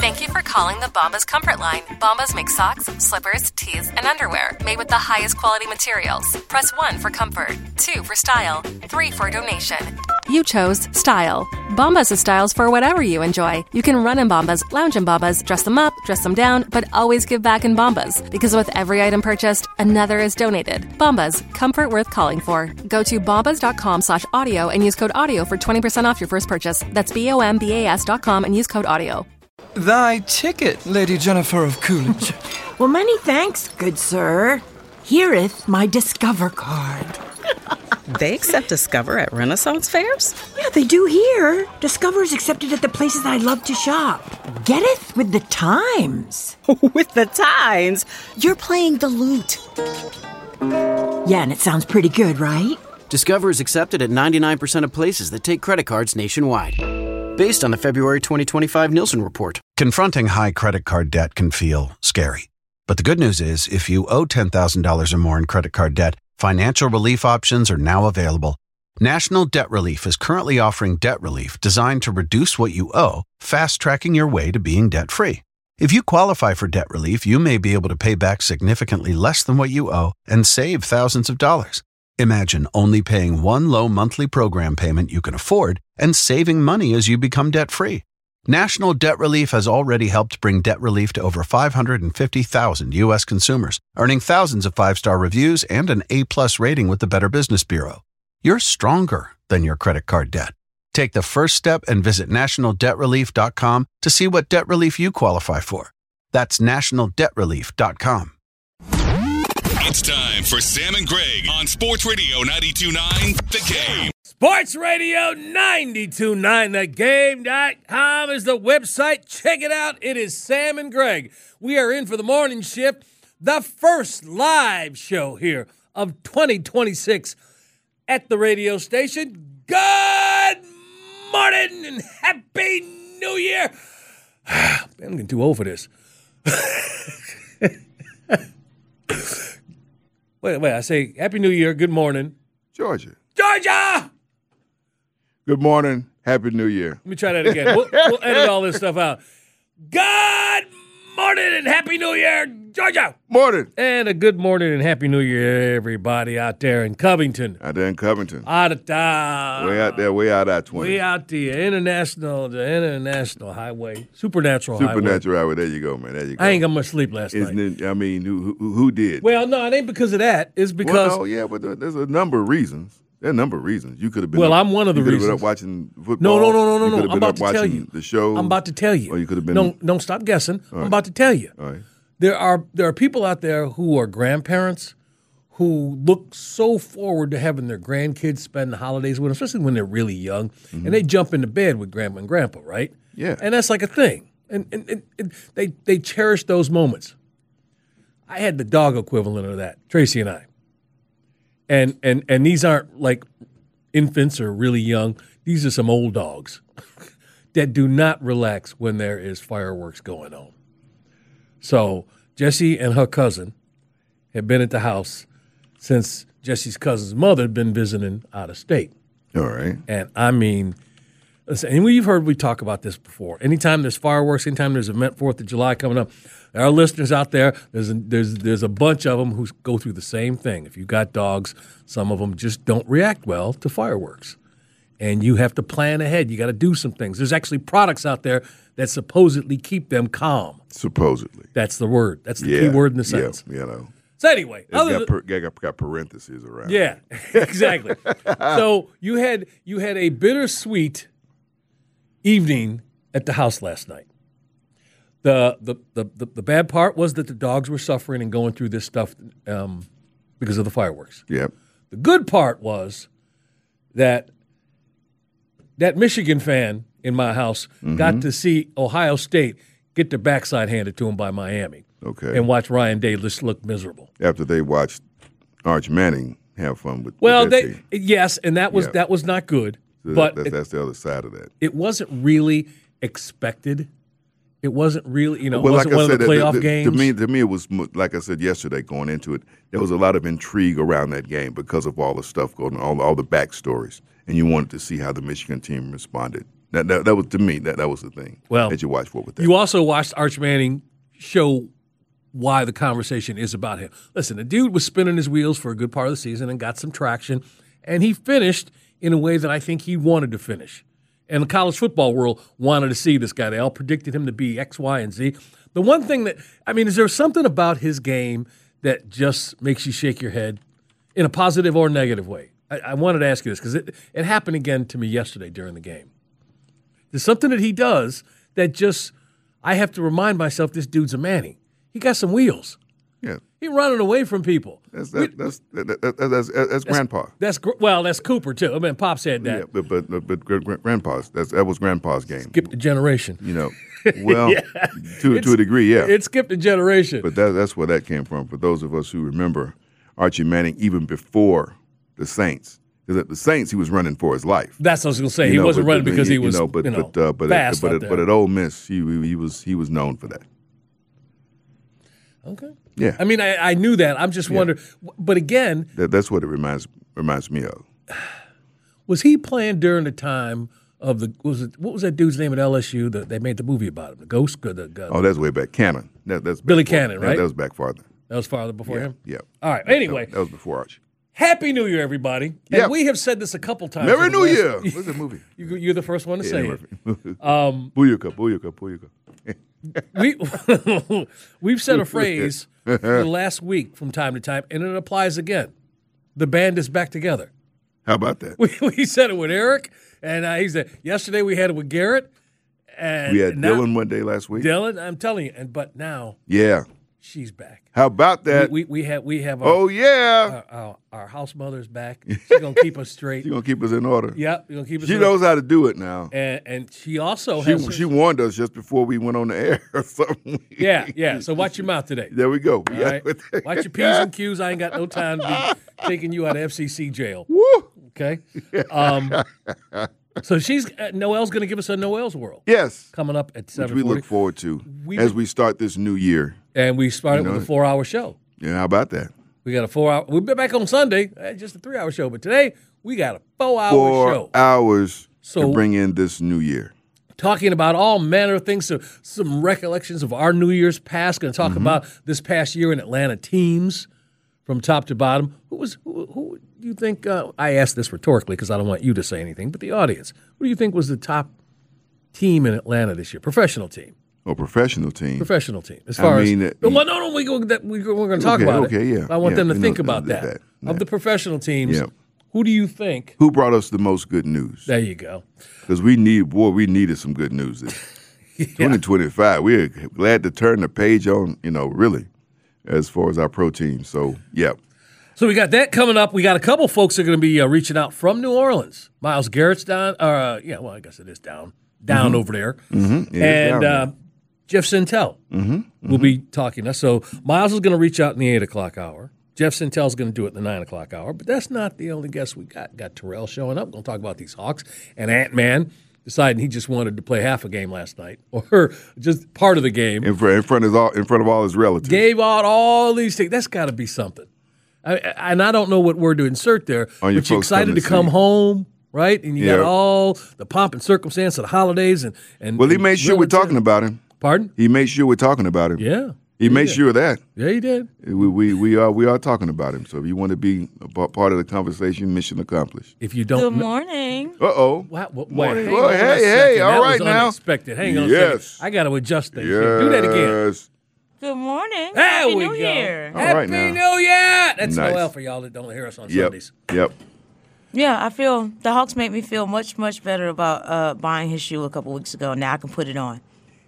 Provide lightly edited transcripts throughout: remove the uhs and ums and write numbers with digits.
Thank you for calling the Bombas Comfort Line. Bombas make socks, slippers, tees, and underwear made with the highest quality materials. Press 1 for comfort, 2 for style, 3 for donation. You chose style. Bombas has styles for whatever you enjoy. You can run in Bombas, lounge in Bombas, dress them up, dress them down, but always give back in Bombas. Because with every item purchased, another is donated. Bombas, comfort worth calling for. Go to bombas.com/audio and use code AUDIO for 20% off your first purchase. That's BOMBAS.com and use code AUDIO. Thy ticket, Lady Jennifer of Coolidge. Well, many thanks, good sir. Here'th my Discover card. They accept Discover at Renaissance fairs? Yeah, they do here. Discover's accepted at the places I love to shop. Getteth with the times. With the times? You're playing the lute. Yeah, and it sounds pretty good, right? Discover is accepted at 99% of places that take credit cards nationwide. Based on the February 2025 Nielsen report. Confronting high credit card debt can feel scary. But the good news is, if you owe $10,000 or more in credit card debt, financial relief options are now available. National Debt Relief is currently offering debt relief designed to reduce what you owe, fast-tracking your way to being debt-free. If you qualify for debt relief, you may be able to pay back significantly less than what you owe and save thousands of dollars. Imagine only paying one low monthly program payment you can afford and saving money as you become debt-free. National Debt Relief has already helped bring debt relief to over 550,000 U.S. consumers, earning thousands of five-star reviews and an A-plus rating with the Better Business Bureau. You're stronger than your credit card debt. Take the first step and visit nationaldebtrelief.com to see what debt relief you qualify for. That's nationaldebtrelief.com. It's time for Sam and Greg on Sports Radio 92.9 The Game. Sports Radio 92.9 TheGame.com is the website. Check it out. It is Sam and Greg. We are in for the morning shift, the first live show here of 2026 at the radio station. Good morning and Happy New Year. I'm getting too old for this. Wait, I say Happy New Year, good morning. Georgia. Good morning, Happy New Year. Let me try that again. We'll edit all this stuff out. Good morning and Happy New Year, Georgia. Morning. And a good morning and Happy New Year, everybody out there in Covington. Out there in Covington. Out of town. Way out there, way out I-20. Way out the international highway. Supernatural highway. There you go, man. There you go. I ain't got much sleep last night. Isn't it? I mean, who did? Well, no, it ain't because of that. It's because. Well, no, yeah, but there's a number of reasons. There are a number of reasons. You could have been. Well, I'm one of the reasons. You could have been up watching football. No. You could have I'm been about up to watching tell you. The show. I'm about to tell you. Or you could have been. Don't stop guessing. Right. I'm about to tell you. All right. There are people out there who are grandparents who look so forward to having their grandkids spend the holidays with them, especially when they're really young, and they jump into bed with grandma and grandpa, right? Yeah. And that's like a thing. And they cherish those moments. I had the dog equivalent of that, Tracy and I. And these aren't like infants or really young. These are some old dogs that do not relax when there is fireworks going on. So Jessie and her cousin had been at the house since Jessie's cousin's mother had been visiting out of state. All right. And I mean, listen, and you've heard we talk about this before. Anytime there's fireworks, anytime there's an event, 4th of July coming up, there are listeners out there, there's a bunch of them who go through the same thing. If you've got dogs, some of them just don't react well to fireworks. And you have to plan ahead. You got to do some things. There's actually products out there that supposedly keep them calm. Supposedly. That's the word. That's the key word in the sentence. Yeah, you know. So anyway. It's got parentheses around. Yeah, exactly. So you had a bittersweet evening at the house last night. The bad part was that the dogs were suffering and going through this stuff because of the fireworks. Yep. The good part was that Michigan fan in my house got to see Ohio State get their backside handed to them by Miami. Okay. And watch Ryan Day just look miserable. After they watched Arch Manning have fun with team. Yes, and that was not good. So but that's the other side of that. It wasn't really expected. It wasn't really, it wasn't like one of the playoff games. To me, it was, like I said yesterday going into it, there was a lot of intrigue around that game because of all the stuff going on, all the backstories. And you wanted to see how the Michigan team responded That was, to me, that was the thing that you watched for with that. You also watched Arch Manning show why the conversation is about him. Listen, the dude was spinning his wheels for a good part of the season and got some traction, and he finished in a way that I think he wanted to finish. And the college football world wanted to see this guy. They all predicted him to be X, Y, and Z. The one thing is there something about his game that just makes you shake your head in a positive or negative way? I wanted to ask you this because it happened again to me yesterday during the game. There's something that he does that just, I have to remind myself this dude's a Manning. He got some wheels. Yeah. He running away from people. That's Grandpa. That's Cooper too. I mean, Pop said that. Yeah, but Grandpa's. That was Grandpa's game. Skipped a generation. Well, to a degree, yeah. It skipped a generation. But that's where that came from. For those of us who remember Archie Manning, even before the Saints. Because at the Saints, he was running for his life. That's what I was going to say. He wasn't running because he was fast out there. But at Ole Miss, he was known for that. Okay. Yeah. I mean, I knew that. I'm just wondering. But again, that's what it reminds me of. Was he playing during the time of what was that dude's name at LSU that they made the movie about him? The Ghost? That's way back. Cannon. That's Billy Cannon, right? That was back farther. That was farther before him? Yeah. All right. Anyway. That was before Archie. Happy New Year, everybody. And we have said this a couple times. Merry New Year. What's the movie? You're the first one to say it. Booyaka. We've said a phrase for the last week from time to time, and it applies again. The band is back together. How about that? We said it with Eric, and he said yesterday we had it with Garrett. And we had Dylan one day last week. Dylan, I'm telling you, but now she's back. How about that? We have our house mother's back. She's gonna keep us straight. She's gonna keep us in order. Yep, she's gonna keep us. She knows how to do it now. And she also she warned us just before we went on the air or something. Yeah. So watch your mouth today. There we go. All right. Watch your P's and Q's. I ain't got no time to be taking you out of FCC jail. Woo! Okay. So Noel's going to give us a Noel's World. Yes. Coming up at 7:40. Which we look forward to as we start this new year. And we started with a 4-hour show. Yeah, how about that? We got a 4-hour. We'll be back on Sunday, just a 3-hour show. But today, we got a 4-hour show. 4 hours to bring in this new year. Talking about all manner of things, so some recollections of our New Year's past. Going to talk about this past year in Atlanta teams from top to bottom. Who do you think, I asked this rhetorically because I don't want you to say anything, but the audience, who do you think was the top team in Atlanta this year? Professional team. Oh, professional team. Professional team. As far as we're going to talk about it. Okay, yeah. I want them to think about that. Of the professional teams, who do you think? Who brought us the most good news? There you go. Because we needed some good news. 2025, we're glad to turn the page on, really, as far as our pro team. So, yeah. So we got that coming up. We got a couple folks that are going to be reaching out from New Orleans. Miles Garrett's down. I guess it is down over there. Mm-hmm. And Jeff Sintel will be talking to us. So Miles is going to reach out in the 8 o'clock hour. Jeff Sintel is going to do it in the 9 o'clock hour. But that's not the only guest we got. Got Terrell showing up. We're going to talk about these Hawks. And Ant-Man deciding he just wanted to play half a game last night or just part of the game. In front of all his relatives. Gave out all these things. That's got to be something. And I don't know what word to insert there, but you're excited to come home, right? And you got all the pomp and circumstance of the holidays. And well, he made sure we're talking about him. Pardon? He made sure we're talking about him. Yeah. He made sure of that. Yeah, he did. We are talking about him. So if you want to be a part of the conversation, mission accomplished. If you don't, good morning. Uh-oh. Morning. Hey, all right now. Now. Unexpected. Hang on a second. I got to adjust things. Do that again. Good morning. There Happy we New go. Year. Happy New Year. That's nice. Noel for y'all that don't hear us on Sundays. Yep. Yeah, I feel the Hawks made me feel much, much better about buying his shoe a couple weeks ago. Now I can put it on.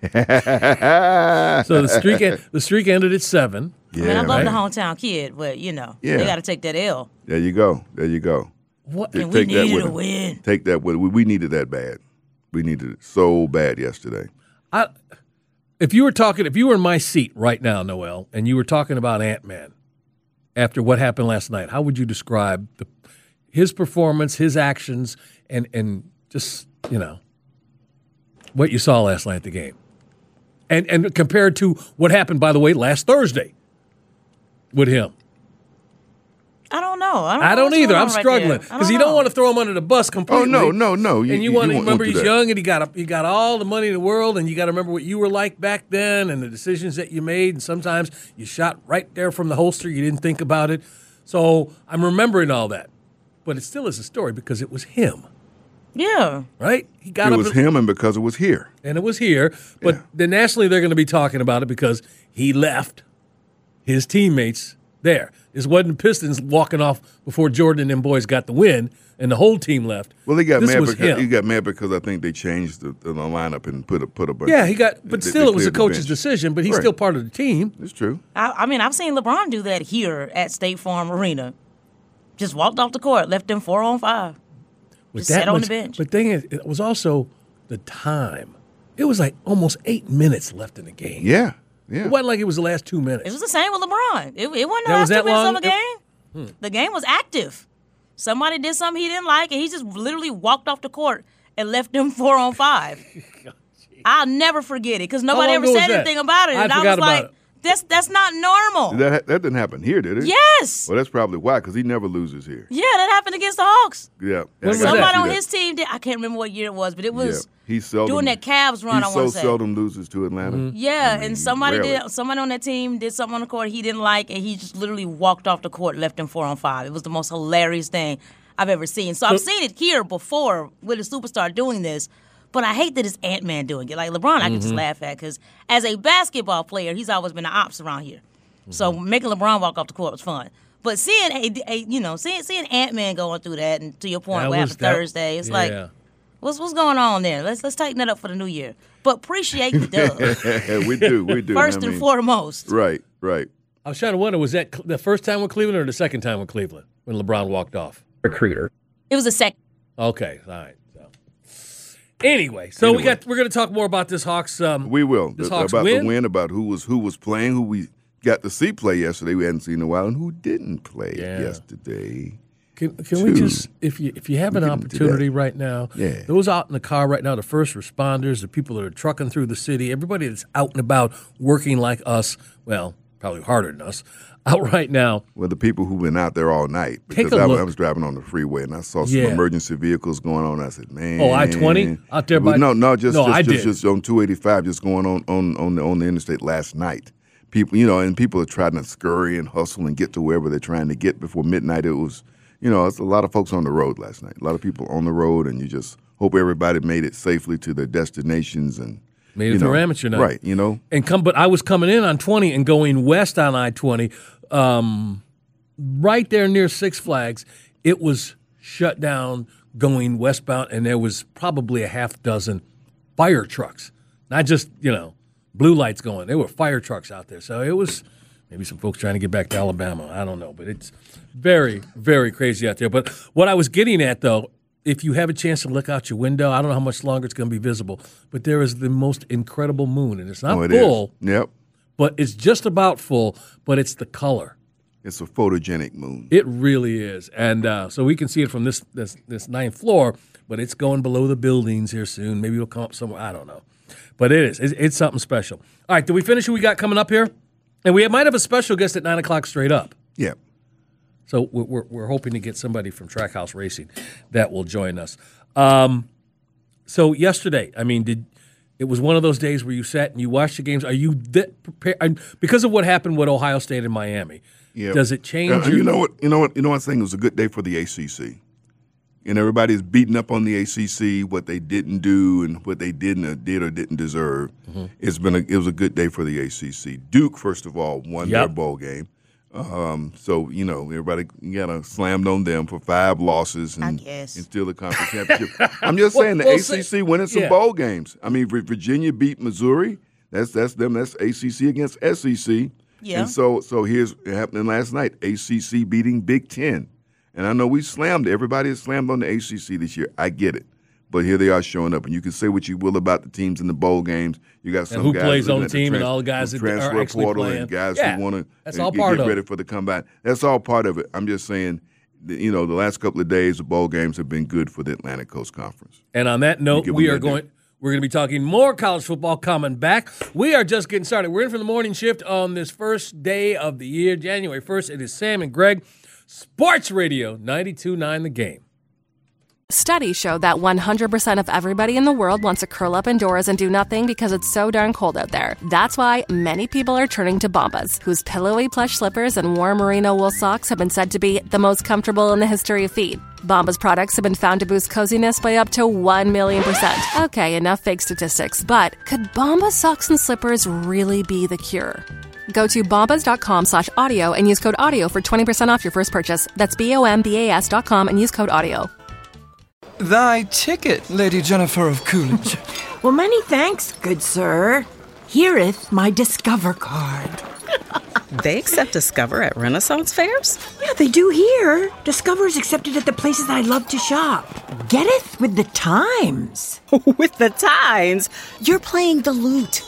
So the streak ended at 7. Yeah, I mean, I love the hometown kid, but they got to take that L. There you go. What? And we needed a win. Take that with. We needed that bad. We needed it so bad yesterday. If you were in my seat right now, Noel, and you were talking about Ant-Man after what happened last night, how would you describe his performance, his actions, and just, what you saw last night at the game? And compared to what happened, by the way, last Thursday with him. I don't know. I don't either. I'm struggling because you don't want to throw him under the bus completely. Oh no. And you want to remember he's young and he got all the money in the world, and you got to remember what you were like back then and the decisions that you made. And sometimes you shot right there from the holster. You didn't think about it. So I'm remembering all that, but it still is a story because it was him. Yeah. Right? It was him, and because it was here. And it was here. But then nationally, they're going to be talking about it because he left his teammates there. This wasn't Pistons walking off before Jordan and them boys got the win, and the whole team left. Well, he got this mad because I think they changed the lineup and put a bunch. Yeah, but still, it was a coach's decision. But he's still part of the team. It's true. I mean, I've seen LeBron do that here at State Farm Arena. Just walked off the court, left them 4-on-5. Just sat on the bench. But the thing is, it was also the time. It was like almost 8 minutes left in the game. Yeah. It wasn't like it was the last 2 minutes. It was the same with LeBron. It wasn't the last 2 minutes of the game. The game was active. Somebody did something he didn't like, and he just literally walked off the court and left them 4-on-5 I'll never forget it because nobody ever said anything about it. And I was like, that's not normal. That didn't happen here, did it? Yes. Well, that's probably why, because he never loses here. Yeah, that happened against the Hawks. Yeah. Somebody on his team did. I can't remember what year it was, but it was doing that Cavs run, I want to say. He so seldom loses to Atlanta. Mm-hmm. Yeah, and somebody on that team did something on the court he didn't like, and he just literally walked off the court, left him 4-on-5 It was the most hilarious thing I've ever seen. So I've seen it here before with a superstar doing this, but I hate that it's Ant-Man doing it. Like LeBron, I can just laugh at because as a basketball player, he's always been the ops around here. So making LeBron walk off the court was fun. But seeing seeing Ant-Man going through that, and to your point, what happened Thursday, it's like, what's going on there? Let's tighten that up for the new year. But appreciate the dub. We do. First and foremost. Right. I was trying to wonder, was that the first time with Cleveland or the second time with Cleveland when LeBron walked off? Recruiter. It was the second. Okay, all right. Anyway, we're going to talk more about this Hawks. We will about the win, about who was playing, who we got to see play yesterday. We hadn't seen in a while, and who didn't play yesterday. Can we just, if you have an opportunity right now, those out in the car right now, the first responders, the people that are trucking through the city, everybody that's out and about working like us, well, probably harder than us, out right now. Well, the people who've been out there all night. Because I was driving on the freeway and I saw some emergency vehicles going on. I said, man. Oh, I-20 out there by? No, just on 285, just going on the interstate last night. People, and people are trying to scurry and hustle and get to wherever they're trying to get before midnight. It was, it's a lot of folks on the road last night. A lot of people on the road, and you just hope everybody made it safely to their destinations and made it through amateur night. Right, But I was coming in on 20 and going west on I-20, right there near Six Flags. It was shut down going westbound, and there was probably a half dozen fire trucks. Not just, blue lights going. There were fire trucks out there. So it was maybe some folks trying to get back to Alabama. I don't know. But it's very, very crazy out there. But what I was getting at, though, if you have a chance to look out your window, I don't know how much longer it's going to be visible, but there is the most incredible moon, and it's not full. Yep. But it's just about full, but it's the color. It's a photogenic moon. It really is. And so we can see it from this ninth floor, but it's going below the buildings here soon. Maybe it'll come up somewhere. I don't know. But it is. It's something special. All right, did we finish who we got coming up here? And we might have a special guest at 9 o'clock straight up. Yeah. So we're hoping to get somebody from Trackhouse Racing that will join us. So yesterday, it was one of those days where you sat and you watched the games. Are you prepared? Because of what happened with Ohio State and Miami, does it change? You know what? I'm saying it was a good day for the ACC. And everybody's beating up on the ACC, what they didn't do and what they did or didn't deserve. Mm-hmm. It was a good day for the ACC. Duke, first of all, won their bowl game. So, everybody got to slammed on them for 5 losses and still the conference championship. I'm just saying the ACC winning some bowl games. Virginia beat Missouri. That's them. That's ACC against SEC. Yeah. And so here's what happening last night. ACC beating Big Ten. And I know everybody has slammed on the ACC this year. I get it. But here they are showing up. And you can say what you will about the teams in the bowl games. You got some who guys plays on the team and all the guys that are actually portal playing. And guys who want to get ready for the comeback. That's all part of it. I'm just saying, the last couple of days, the bowl games have been good for the Atlantic Coast Conference. And on that note, we're going to be talking more college football coming back. We are just getting started. We're in for the morning shift on this first day of the year, January 1st. It is Sam and Greg. Sports Radio 92.9 The Game. Studies show that 100% of everybody in the world wants to curl up indoors and do nothing because it's so darn cold out there. That's why many people are turning to Bombas, whose pillowy plush slippers and warm merino wool socks have been said to be the most comfortable in the history of feet. Bombas products have been found to boost coziness by up to 1,000,000%. Okay, enough fake statistics, but could Bombas socks and slippers really be the cure? Go to bombas.com/audio and use code AUDIO for 20% off your first purchase. That's BOMBAS.com and use code AUDIO. Thy ticket, Lady Jennifer of Coolidge. Well, many thanks, good sir. Here'th my Discover card. They accept Discover at Renaissance fairs? Yeah, they do here. Discover's accepted at the places I love to shop. Getteth with the times. With the times? You're playing the lute.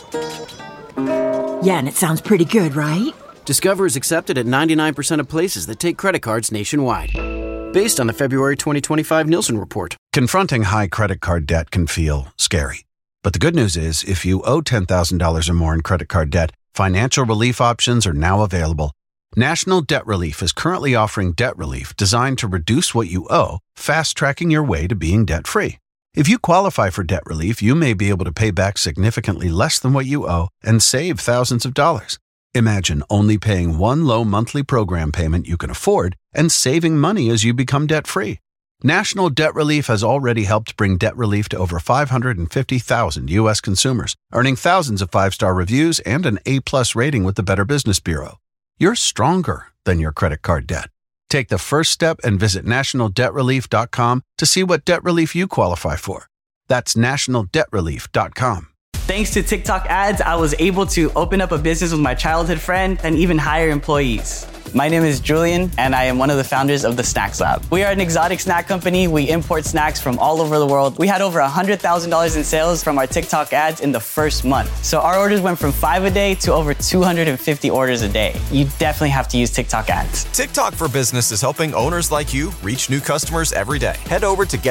Yeah, and it sounds pretty good, right? Discover is accepted at 99% of places that take credit cards nationwide. Based on the February 2025 Nielsen report. Confronting high credit card debt can feel scary. But the good news is, if you owe $10,000 or more in credit card debt, financial relief options are now available. National Debt Relief is currently offering debt relief designed to reduce what you owe, fast-tracking your way to being debt-free. If you qualify for debt relief, you may be able to pay back significantly less than what you owe and save thousands of dollars. Imagine only paying one low monthly program payment you can afford and saving money as you become debt-free. National Debt Relief has already helped bring debt relief to over 550,000 U.S. consumers, earning thousands of five-star reviews and an A-plus rating with the Better Business Bureau. You're stronger than your credit card debt. Take the first step and visit nationaldebtrelief.com to see what debt relief you qualify for. That's nationaldebtrelief.com. Thanks to TikTok ads, I was able to open up a business with my childhood friend and even hire employees. My name is Julian, and I am one of the founders of the Snacks Lab. We are an exotic snack company. We import snacks from all over the world. We had over $100,000 in sales from our TikTok ads in the first month. So our orders went from 5 a day to over 250 orders a day. You definitely have to use TikTok ads. TikTok for Business is helping owners like you reach new customers every day. Head over to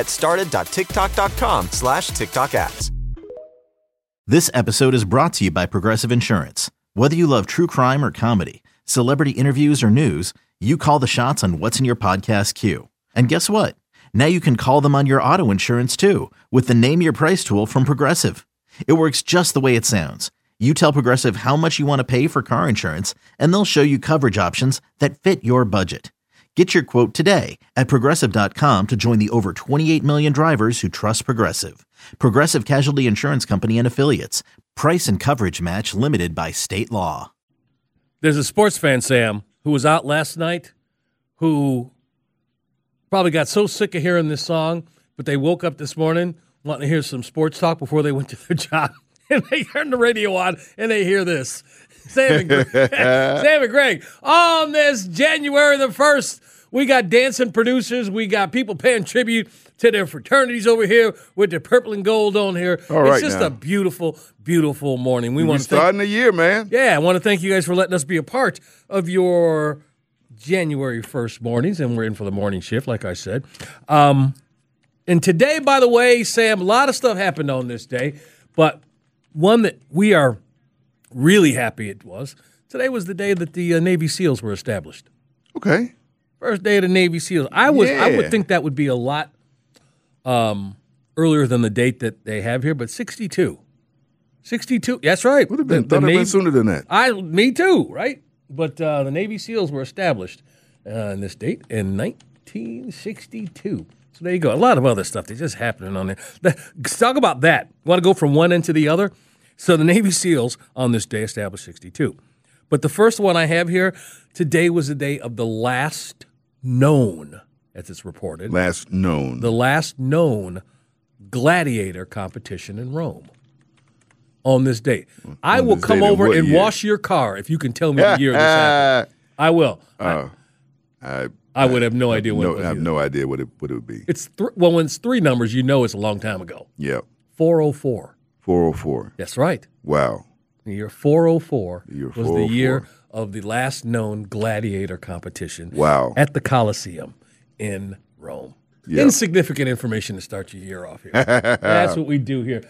getstarted.tiktok.com/TikTok ads. This episode is brought to you by Progressive Insurance. Whether you love true crime or comedy, celebrity interviews or news, you call the shots on what's in your podcast queue. And guess what? Now you can call them on your auto insurance too with the Name Your Price tool from Progressive. It works just the way it sounds. You tell Progressive how much you want to pay for car insurance, and they'll show you coverage options that fit your budget. Get your quote today at Progressive.com to join the over 28 million drivers who trust Progressive. Progressive Casualty Insurance Company and Affiliates. Price and coverage match limited by state law. There's a sports fan, Sam, who was out last night who probably got so sick of hearing this song, but they woke up this morning wanting to hear some sports talk before they went to their job. And they turn the radio on and they hear this. Sam and Greg, on this January the 1st, we got dancing producers. We got people paying tribute to their fraternities over here with their purple and gold on here. It's just a beautiful, beautiful morning. We want to starting the year, man. Yeah, I want to thank you guys for letting us be a part of your January 1st mornings, and we're in for the morning shift, like I said. And today, by the way, Sam, a lot of stuff happened on this day, but one that we are really happy it was. Today was the day that the Navy SEALs were established. Okay. First day of the Navy SEALs. I would think that would be a lot earlier than the date that they have here, but 62. 62. That's right. Would have been, thought it would have been sooner than that. Me too, right? But the Navy SEALs were established on this date in 1962. So there you go. A lot of other stuff that's just happening on there. Let's talk about that. Want to go from one end to the other? So the Navy SEALs on this day established 62. But the first one I have here, today was the day of the last known, as it's reported. Last known. The last known gladiator competition in Rome on this date. I will come over and wash your car if you can tell me the year this happened. I will. I would have no idea what it was. I have no idea what it would be. It's when it's three numbers, you know it's a long time ago. Yep. 404. 404. That's right. Wow. The year 404 was the year of the last known gladiator competition. Wow. At the Colosseum in Rome. Yep. Insignificant information to start your year off here. That's what we do here.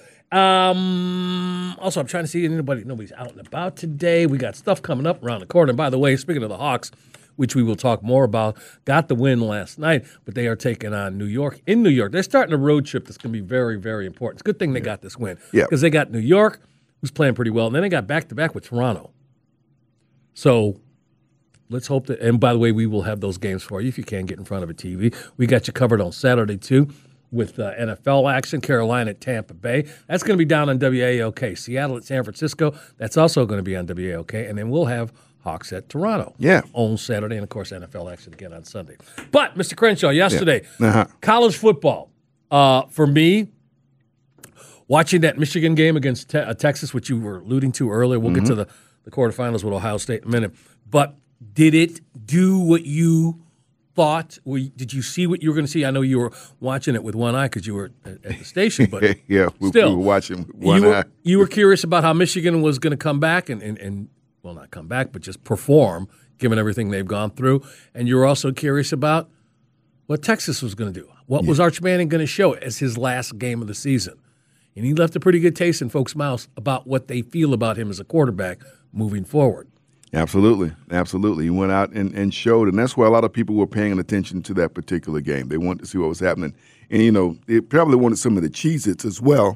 Also, I'm trying to see nobody's out and about today. We got stuff coming up around the corner. And by the way, speaking of the Hawks, which we will talk more about, got the win last night, but they are taking on New York. In New York, they're starting a road trip that's going to be very, very important. It's a good thing they got this win because they got New York, who's playing pretty well, and then they got back-to-back with Toronto. So let's hope that – and by the way, we will have those games for you if you can get in front of a TV. We got you covered on Saturday, too, with NFL action, Carolina at Tampa Bay. That's going to be down on WAOK. Seattle at San Francisco, that's also going to be on WAOK. And then we'll have Hawks at Toronto on Saturday, and, of course, NFL action again on Sunday. But, Mr. Crenshaw, yesterday, college football, for me, watching that Michigan game against Texas, which you were alluding to earlier, we'll get to the quarterfinals with Ohio State in a minute, but did it do what you thought? Did you see what you were going to see? I know you were watching it with one eye because you were at the station, but we were watching with one eye. You were curious about how Michigan was going to come back and well, not come back, but just perform, given everything they've gone through. And you were also curious about what Texas was going to do. What was Arch Manning going to show as his last game of the season? And he left a pretty good taste in folks' mouths about what they feel about him as a quarterback moving forward. Absolutely. He went out and showed, and that's why a lot of people were paying attention to that particular game. They wanted to see what was happening. And, they probably wanted some of the Cheez-Its as well.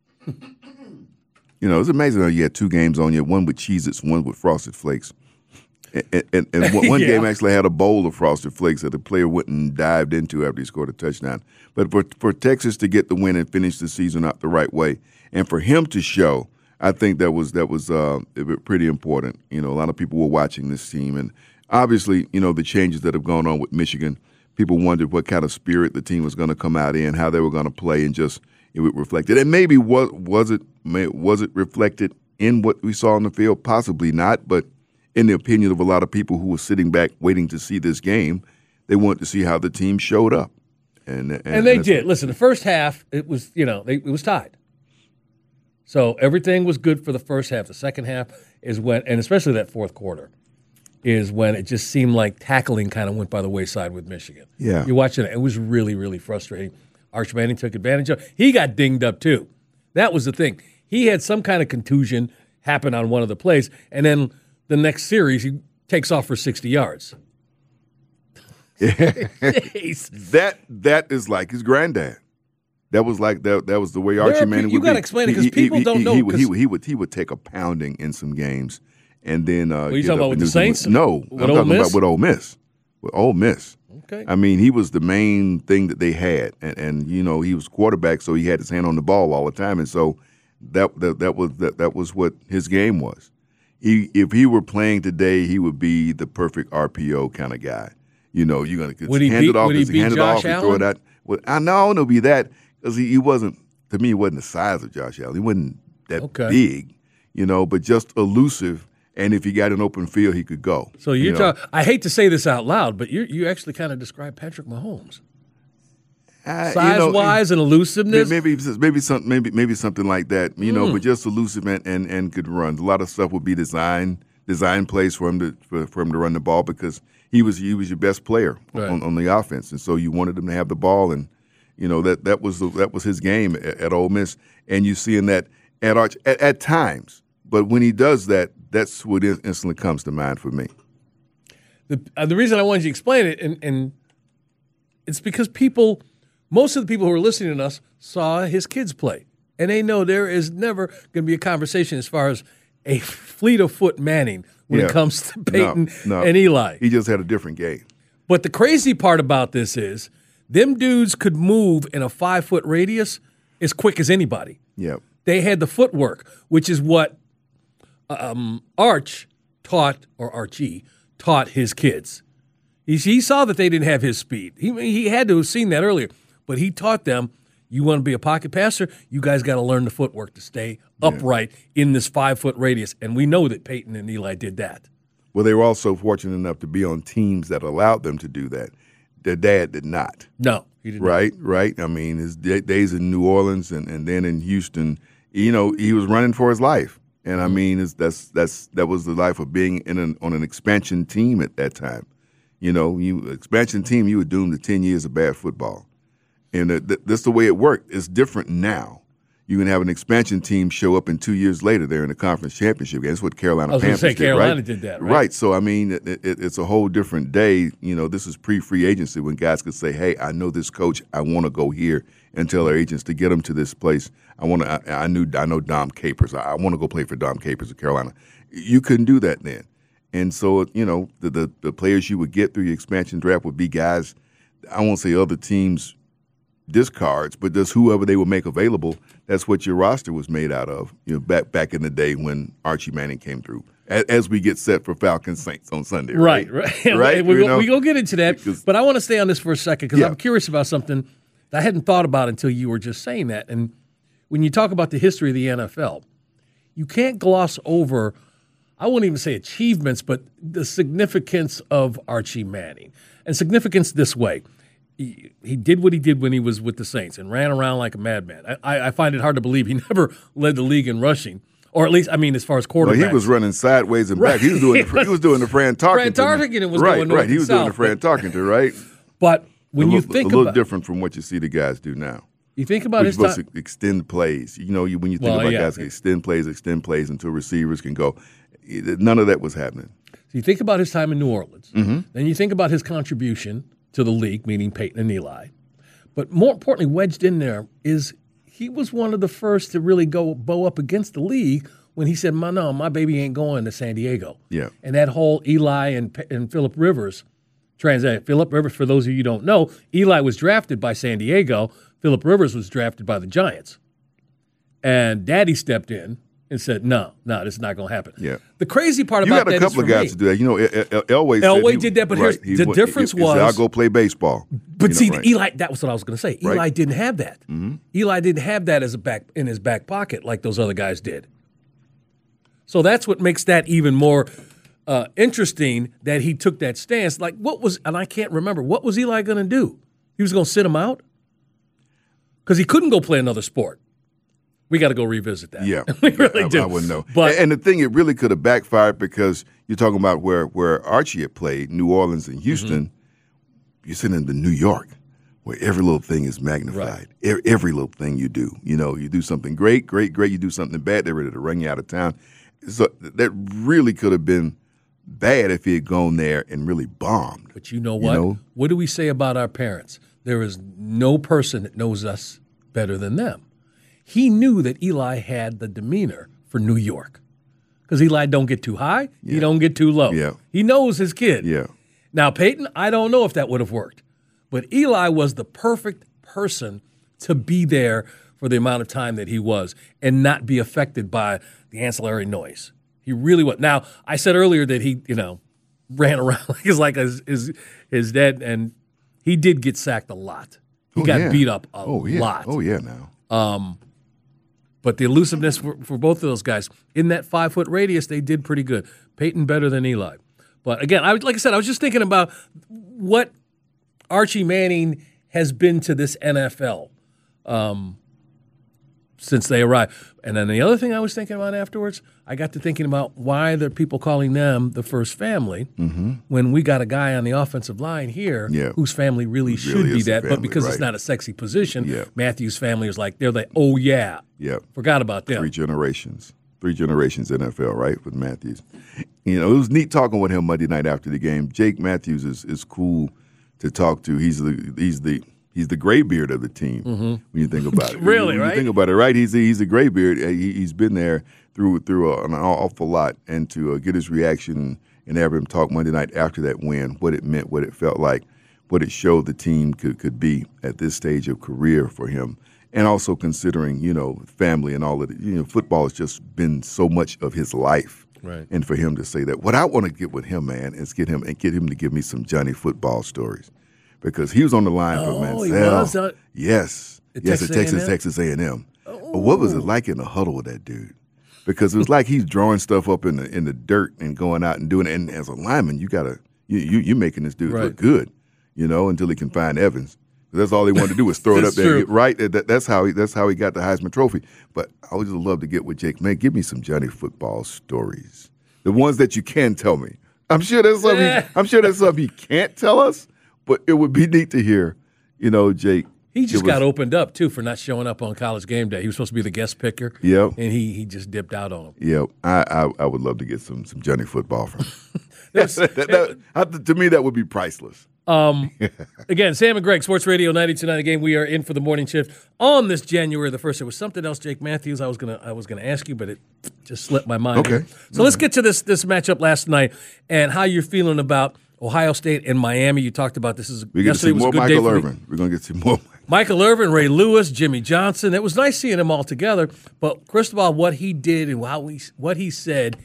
It's amazing how you had two games on you, one with Cheez-Its, one with Frosted Flakes. And one game actually had a bowl of Frosted Flakes that the player went and dived into after he scored a touchdown. But for Texas to get the win and finish the season out the right way, and for him to show, I think that was pretty important. A lot of people were watching this team, and obviously, the changes that have gone on with Michigan, people wondered what kind of spirit the team was going to come out in, how they were going to play, and just it would reflect it. And maybe was it reflected in what we saw on the field? Possibly not, but in the opinion of a lot of people who were sitting back waiting to see this game, they wanted to see how the team showed up, and they did. Listen, the first half it was it was tied. So everything was good for the first half. The second half is when, and especially that fourth quarter, is when it just seemed like tackling kind of went by the wayside with Michigan. Yeah. You're watching it. It was really, really frustrating. Arch Manning took advantage of it. He got dinged up too. That was the thing. He had some kind of contusion happen on one of the plays, and then the next series he takes off for 60 yards. That is like his granddad. That was like that. That was the way Archie Manning would be. You got to explain it because people don't know. He would take a pounding in some games, and then. Are you talking about with the Saints? No, I'm talking about with Ole Miss. With Ole Miss. Okay. I mean, he was the main thing that they had, and he was quarterback, so he had his hand on the ball all the time, and so that was what his game was. If he were playing today, he would be the perfect RPO kind of guy. You're going to hand it off, and throw it out. Well, I know it'll be that. Because he wasn't, to me, he wasn't the size of Josh Allen. He wasn't that big, but just elusive. And if he got an open field, he could go. So you're talking. I hate to say this out loud, but you actually kind of describe Patrick Mahomes, size-wise and elusiveness. Maybe something like that. But just elusive and could run. A lot of stuff would be design plays for him to run the ball because he was your best player on the offense, and so you wanted him to have the ball and. That was his game at Ole Miss, and you see in that at Arch at times. But when he does that, that's what instantly comes to mind for me. The reason I wanted you to explain it, and it's because most of the people who are listening to us saw his kids play, and they know there is never going to be a conversation as far as a fleet of foot Manning when it comes to Peyton and Eli. He just had a different game. But the crazy part about this is. Them dudes could move in a 5-foot radius as quick as anybody. Yeah, they had the footwork, which is what Archie taught his kids. He saw that they didn't have his speed. He had to have seen that earlier, but he taught them. You want to be a pocket passer, you guys got to learn the footwork to stay upright in this 5-foot radius, and we know that Peyton and Eli did that. Well, they were also fortunate enough to be on teams that allowed them to do that. Their dad did not. No, he did not. Right. I mean, his days in New Orleans and then in Houston, he was running for his life. And I mean, that was the life of being on an expansion team at that time. Expansion team, you were doomed to 10 years of bad football. And that's the way it worked. It's different now. You can have an expansion team show up, and 2 years later they're in the conference championship game. That's what Carolina Panthers did, Carolina did that, right? Right. So, I mean, it's a whole different day. You know, this is pre-free agency when guys could say, hey, I know this coach. I want to go here, and tell their agents to get them to this place. I know Dom Capers. I want to go play for Dom Capers of Carolina. You couldn't do that then. And so, you know, the players you would get through your expansion draft would be guys, I won't say other teams' discards, but just whoever they would make available. That's what your roster was made out of, you know, back in the day when Archie Manning came through. As we get set for Falcons Saints on Sunday, right? Right. We're going to get into that, but I want to stay on this for a second because I'm curious about something that I hadn't thought about until you were just saying that. And when you talk about the history of the NFL, you can't gloss over, I wouldn't even say achievements, but the significance of Archie Manning. And significance this way. He did what he did when he was with the Saints and ran around like a madman. I find it hard to believe he never led the league in rushing, or at least, I mean, as far as quarterbacks. Well, he was running sideways and back. He was doing the Fran Tarkenton. Fran Tarkenton was going north right. He was doing the Fran Tarkenton, right? But when you think about a little different from what you see the guys do now. You think about his time. Extend plays. You know, when you think about guys extend plays until receivers can go. None of that was happening. So you think about his time in New Orleans. Mm-hmm. Then you think about his contribution to the league, meaning Peyton and Eli. But more importantly, wedged in there is he was one of the first to really go bow up against the league when he said, no, my baby ain't going to San Diego. Yeah. And that whole Eli and Phillip Rivers transaction. Phillip Rivers, for those of you who don't know, Eli was drafted by San Diego. Phillip Rivers was drafted by the Giants. And Daddy stepped in and said, no, this is not going to happen. Yeah. The crazy part about that is, you got a couple of guys to do that. You know, Elway did that, but here's the difference was, I'll go play baseball. But Eli, that was what I was going to say. Eli didn't have that. Mm-hmm. Eli didn't have that as in his back pocket like those other guys did. So that's what makes that even more interesting, that he took that stance. Like, and I can't remember, what was Eli going to do? He was going to sit him out? Because he couldn't go play another sport. We got to go revisit that. Yeah, we really do. I wouldn't know. And the thing, it really could have backfired because you're talking about where Archie had played, New Orleans and Houston. Mm-hmm. You're sitting in New York, where every little thing is magnified. Right. Every little thing you do. You know, you do something great. You do something bad, they're ready to run you out of town. So that really could have been bad if he had gone there and really bombed. But you know what? What do we say about our parents? There is no person that knows us better than them. He knew that Eli had the demeanor for New York because Eli don't get too high, he don't get too low. Yeah. He knows his kid. Yeah. Now, Peyton, I don't know if that would have worked, but Eli was the perfect person to be there for the amount of time that he was and not be affected by the ancillary noise. He really was. Now, I said earlier that he, ran around like his dad, and he did get sacked a lot. He got beat up a lot. Oh, yeah, now. But the elusiveness for both of those guys, in that 5-foot radius, they did pretty good. Peyton better than Eli. But again, like I said, I was just thinking about what Archie Manning has been to this NFL since they arrived. And then the other thing I was thinking about afterwards, I got to thinking about why there are people calling them the first family when we got a guy on the offensive line here whose family really should be that, family, but because it's not a sexy position, Matthews' family is like, they're like, oh, yeah. Forgot about them. 3 generations NFL, right, with Matthews. It was neat talking with him Monday night after the game. Jake Matthews is cool to talk to. He's the graybeard of the team when you think about it. Really, when right? you think about it, right? He's a graybeard. He's been there through an awful lot, and to get his reaction and have him talk Monday night after that win, what it meant, what it felt like, what it showed the team could be at this stage of career for him, and also considering family and all of it. Football has just been so much of his life. Right. And for him to say that, what I want to get with him, man, is get him to give me some Johnny football stories. Because he was on the line for Mansell. He was? Yes, at Texas A&M. Oh. But what was it like in the huddle with that dude? Because it was like he's drawing stuff up in the dirt and going out and doing it. And as a lineman, you're making this dude look good, until he can find Evans. That's all they wanted to do was throw it up there, right? That's how he got the Heisman Trophy. But I would just love to get with Jake. Man, give me some Johnny football stories, the ones that you can tell me. I'm sure there's something. I'm sure there's something he can't tell us. But it would be neat to hear, Jake. He just got opened up, too, for not showing up on College Game Day. He was supposed to be the guest picker. Yep. And he just dipped out on him. Yep. I would love to get some Johnny football from him. To me, that would be priceless. Again, Sam and Greg, Sports Radio 92.9 The Game. We are in for the morning shift on this January the 1st. There was something else, Jake Matthews, I was gonna ask you, but it just slipped my mind. Okay. So let's get to this matchup last night and how you're feeling about Ohio State and Miami. You talked about this. We're going to see more Michael Irvin. We're going to get to more Michael Irvin, Ray Lewis, Jimmy Johnson. It was nice seeing them all together. But Cristobal, what he did and how he said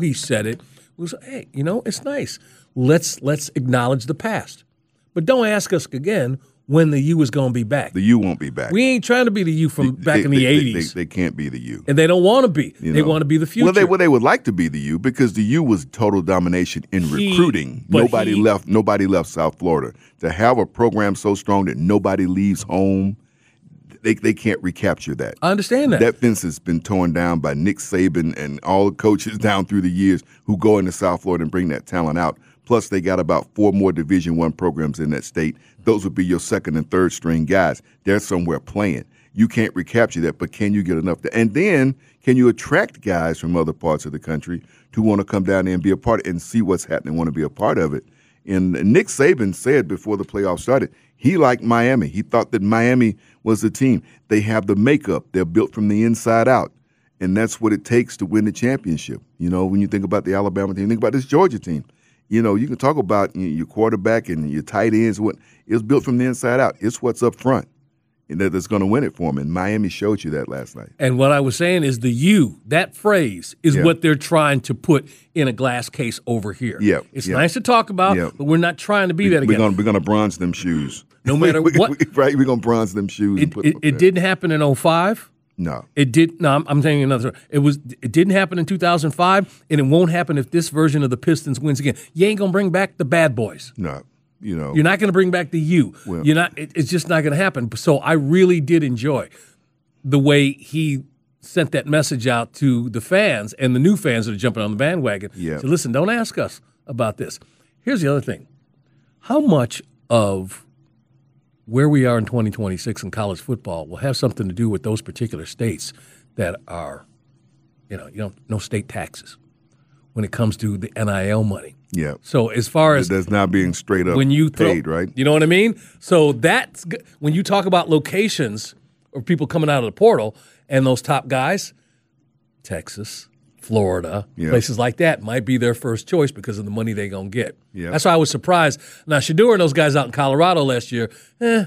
it was, hey, it's nice. Let's acknowledge the past. But don't ask us again when the U is going to be back. The U won't be back. We ain't trying to be the U from back in the 80s. They can't be the U. And they don't want to be. They want to be the future. Well, they would like to be the U because the U was total domination in recruiting. Nobody left South Florida. To have a program so strong that nobody leaves home, they can't recapture that. I understand that. That fence has been torn down by Nick Saban and all the coaches down through the years who go into South Florida and bring that talent out. Plus, they got about 4 more Division I programs in that state. Those would be your second and third string guys. They're somewhere playing. You can't recapture that, but can you get enough? And then can you attract guys from other parts of the country to want to come down there and be a part and see what's happening, want to be a part of it? And Nick Saban said before the playoffs started, he liked Miami. He thought that Miami was the team. They have the makeup. They're built from the inside out. And that's what it takes to win the championship. When you think about the Alabama team, think about this Georgia team. You can talk about your quarterback and your tight ends. It's built from the inside out. It's what's up front and that's going to win it for them. And Miami showed you that last night. And what I was saying is the U, that phrase, is what they're trying to put in a glass case over here. Yeah, it's nice to talk about, but we're not trying to be that again. We're going to bronze them shoes. No matter what. Right, we're going to bronze them shoes. It didn't happen in 2005. No. It did. No, I'm telling you another story. It didn't happen in 2005, and it won't happen if this version of the Pistons wins again. You ain't gonna bring back the bad boys. No. You're not gonna bring back the U. Well, you're not. It's just not gonna happen. So I really did enjoy the way he sent that message out to the fans and the new fans that are jumping on the bandwagon. Yeah. So listen, don't ask us about this. Here's the other thing: how much of where we are in 2026 in college football will have something to do with those particular states that are, no state taxes when it comes to the NIL money. Yeah. So as far as that's not being straight up paid, right? You know what I mean? So that's when you talk about locations or people coming out of the portal and those top guys, Texas, Florida, places like that might be their first choice because of the money they're going to get. Yeah. That's why I was surprised. Now, Shedeur and those guys out in Colorado last year, they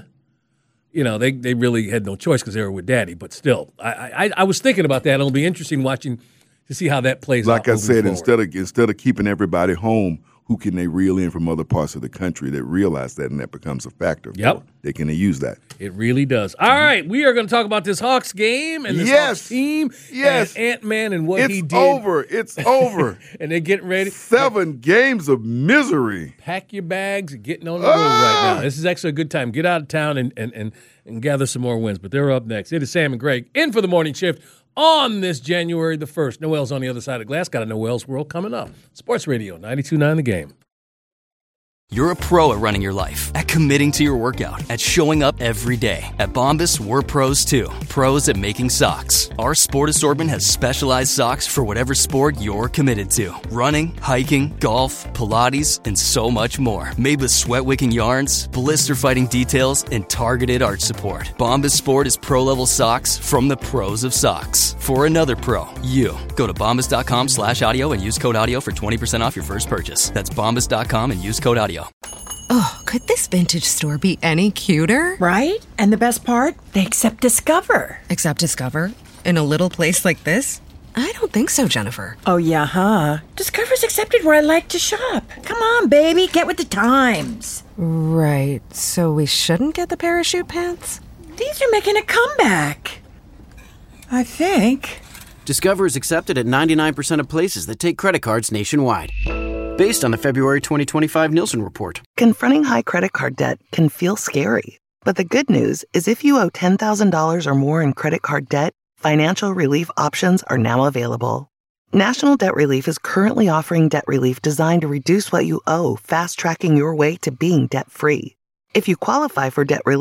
really had no choice because they were with Daddy. But still, I was thinking about that. It'll be interesting watching to see how that plays out. Like I said, forward. instead of keeping everybody home, who can they reel in from other parts of the country that realize that, and that becomes a factor. Yep. They can use that. It really does. All right, we are going to talk about this Hawks game and this Hawks team and Ant-Man and what he did. It's over. And they're getting ready. 7 games of misery. Pack your bags and getting on the road right now. This is actually a good time. Get out of town and gather some more wins. But they're up next. It is Sam and Greg in for the morning shift on this January the 1st. Noel's on the other side of the glass. Got a Noel's World coming up. Sports Radio 92.9 The Game. You're a pro at running your life, at committing to your workout, at showing up every day. At Bombas, we're pros too. Pros at making socks. Our sport assortment has specialized socks for whatever sport you're committed to. Running, hiking, golf, Pilates, and so much more. Made with sweat-wicking yarns, blister-fighting details, and targeted arch support. Bombas Sport is pro-level socks from the pros of socks. For another pro, you. Go to bombas.com/audio and use code audio for 20% off your first purchase. That's bombas.com and use code audio. Oh, could this vintage store be any cuter? Right? And the best part? They accept Discover. Accept Discover? In a little place like this? I don't think so, Jennifer. Oh, yeah, huh? Discover's accepted where I like to shop. Come on, baby, get with the times. Right, so we shouldn't get the parachute pants? These are making a comeback. I think. Discover is accepted at 99% of places that take credit cards nationwide. Based on the February 2025 Nielsen report. Confronting high credit card debt can feel scary. But the good news is if you owe $10,000 or more in credit card debt, financial relief options are now available. National Debt Relief is currently offering debt relief designed to reduce what you owe, fast-tracking your way to being debt-free. If you qualify for debt relief,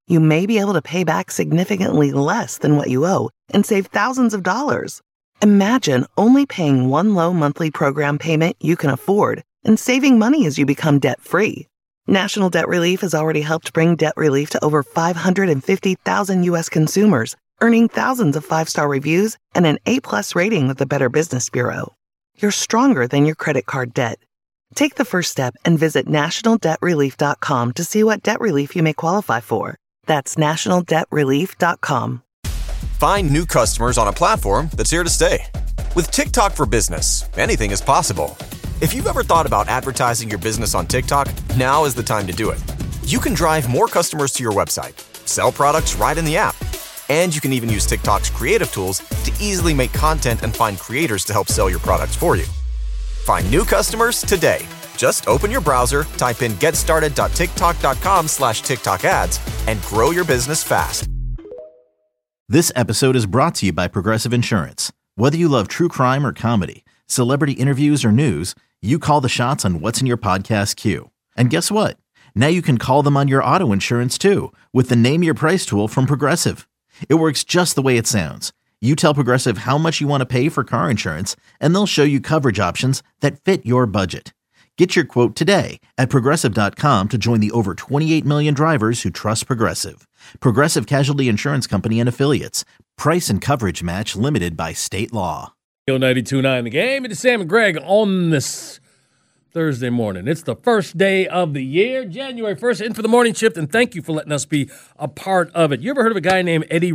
you may be able to pay back significantly less than what you owe and save thousands of dollars. Imagine only paying one low monthly program payment you can afford and saving money as you become debt-free. National Debt Relief has already helped bring debt relief to over 550,000 U.S. consumers, earning thousands of 5-star reviews and an A+ rating with the Better Business Bureau. You're stronger than your credit card debt. Take the first step and visit nationaldebtrelief.com to see what debt relief you may qualify for. That's nationaldebtrelief.com. Find new customers on a platform that's here to stay. With TikTok for Business, anything is possible. If you've ever thought about advertising your business on TikTok, now is the time to do it. You can drive more customers to your website, sell products right in the app, and you can even use TikTok's creative tools to easily make content and find creators to help sell your products for you. Find new customers today. Just open your browser, type in getstarted.tiktok.com/TikTok ads, and grow your business fast. This episode is brought to you by Progressive Insurance. Whether you love true crime or comedy, celebrity interviews or news, you call the shots on what's in your podcast queue. And guess what? Now you can call them on your auto insurance too with the Name Your Price tool from Progressive. It works just the way it sounds. You tell Progressive how much you want to pay for car insurance, and they'll show you coverage options that fit your budget. Get your quote today at Progressive.com to join the over 28 million drivers who trust Progressive. Progressive Casualty Insurance Company and Affiliates. Price and coverage match limited by state law. 92.9 The Game. It is Sam and Greg on this Thursday morning. It's the first day of the year, January 1st, in for the morning shift, and thank you for letting us be a part of it. You ever heard of a guy named Eddie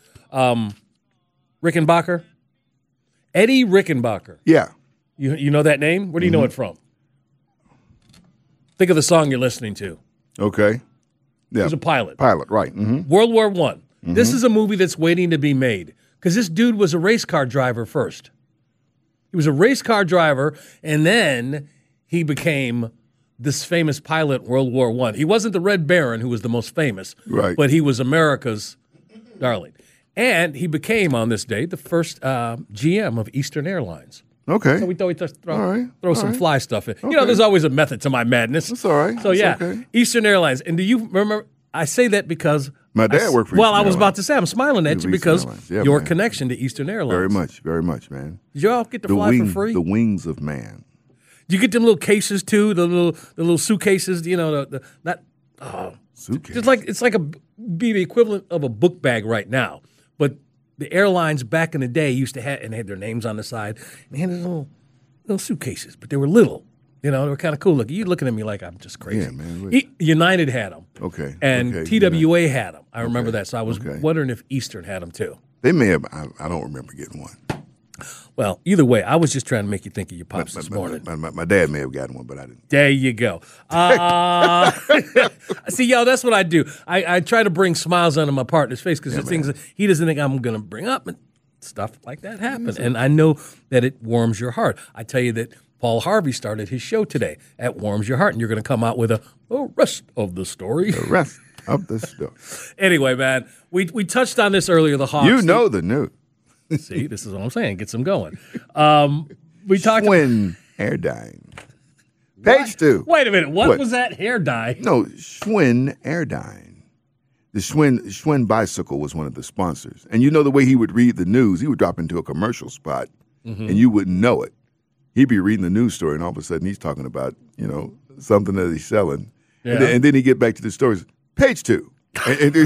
Rickenbacker? Eddie Rickenbacker. Yeah. You know that name? Where do you know it from? Think of the song you're listening to. Okay. Yeah. He was a pilot. Pilot, right. World War I. This is a movie that's waiting to be made because this dude was a race car driver first. He was a race car driver, and then he became this famous pilot in World War I. He wasn't the Red Baron, who was the most famous, right? But he was America's darling. And he became, on this day, the first GM of Eastern Airlines. Okay. So we thought we'd throw some right. fly stuff in. Okay. You know, there's always a method to my madness. That's all right. So, That's yeah, okay. Eastern Airlines. And do you remember, I say that because my dad worked for Eastern Well, I was Airlines. about to say, I'm smiling at you because your man. connection to Eastern Airlines. Very much, man. Did you all get to fly for free? The wings of man. Do you get them little cases too? The little suitcases, you know, suitcase. It's like be the equivalent of a book bag right now. But the airlines back in the day used to have, and they had their names on the side, and they had these little suitcases, but they were little. You know, they were kind of cool looking. You're looking at me like I'm just crazy. Yeah, man. United had them. Okay. And TWA had them. I remember that. So I was wondering if Eastern had them too. They may have. I don't remember getting one. Well, either way, I was just trying to make you think of your pops this morning. My dad may have gotten one, but I didn't. There you go. See, that's what I do. I try to bring smiles onto my partner's face because there's things that he doesn't think I'm going to bring up, and stuff like that happens. And I know that it warms your heart. I tell you that Paul Harvey started his show today at Warms Your Heart, and you're going to come out with the rest of the story. The rest of the story. Anyway, man, we touched on this earlier, the Hawks. You know the news. See, this is what I'm saying. Gets them going. We talked Schwinn hair dyeing. Page 2. Wait a minute. What was that hair dye? No, Schwinn hair dyeing. The Schwinn bicycle was one of the sponsors. And you know the way he would read the news, he would drop into a commercial spot, and you wouldn't know it. He'd be reading the news story, and all of a sudden he's talking about, something that he's selling. Yeah. And then he'd get back to the stories. Page 2. And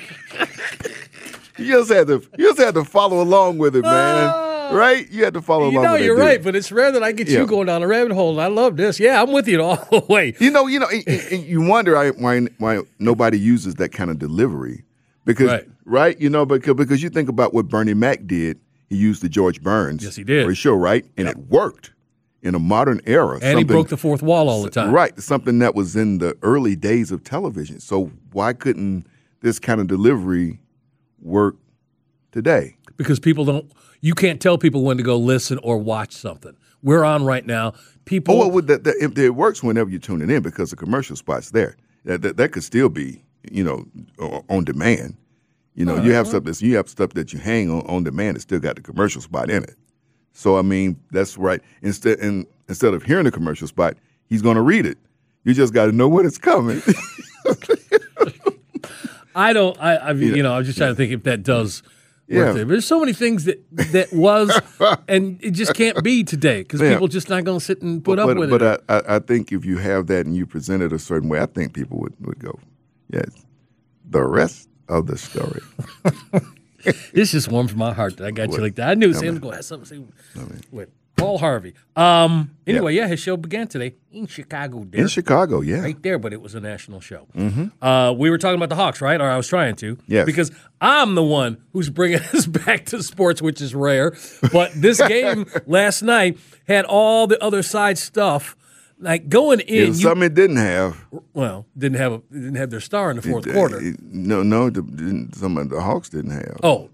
you just had to follow along with it, man. Right? You had to follow along with it. You're right, but it's rare that I get you going down a rabbit hole, and I love this. Yeah, I'm with you all the way. And you wonder why nobody uses that kind of delivery. Because, right? Because you think about what Bernie Mac did. He used the George Burns. Yes, he did. For his show, right? And it worked in a modern era. And he broke the fourth wall all the time. Right. Something that was in the early days of television. So why couldn't this kind of delivery work today? Because you can't tell people when to go listen or watch something. We're on right now. People. It works whenever you're tuning in because the commercial spot's there. That could still be, on demand. You have stuff that you hang on demand that still got the commercial spot in it. So I mean, that's right. Instead of hearing the commercial spot, he's going to read it. You just got to know when it's coming. I don't. I mean, I was just trying to think if that does. Yeah. There's so many things that was, and it just can't be today because people just not going to sit and put up with it. But I think if you have that and you present it a certain way, I think people would go, yes. The rest of the story. This just warms my heart that I got you like that. I knew Sam was going to have something to say with Paul Harvey. Anyway, his show began today in Chicago. In Chicago, yeah. Right there, but it was a national show. Mm-hmm. We were talking about the Hawks, right? Or I was trying to. Yes. Because I'm the one who's bringing us back to sports, which is rare. But this game last night had all the other side stuff. Like going in, something it didn't have. Well, didn't have their star in the fourth quarter. Some of the Hawks didn't have. Oh,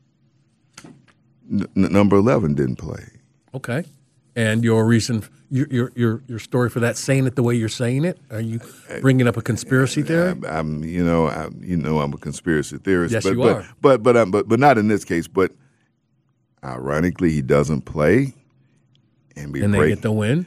number 11 didn't play. Okay, and your reason, your story for that, saying it the way you're saying it, are you bringing up a conspiracy theory? I'm a conspiracy theorist. Yes, but, you are. But not in this case. But ironically, he doesn't play, and they get the win.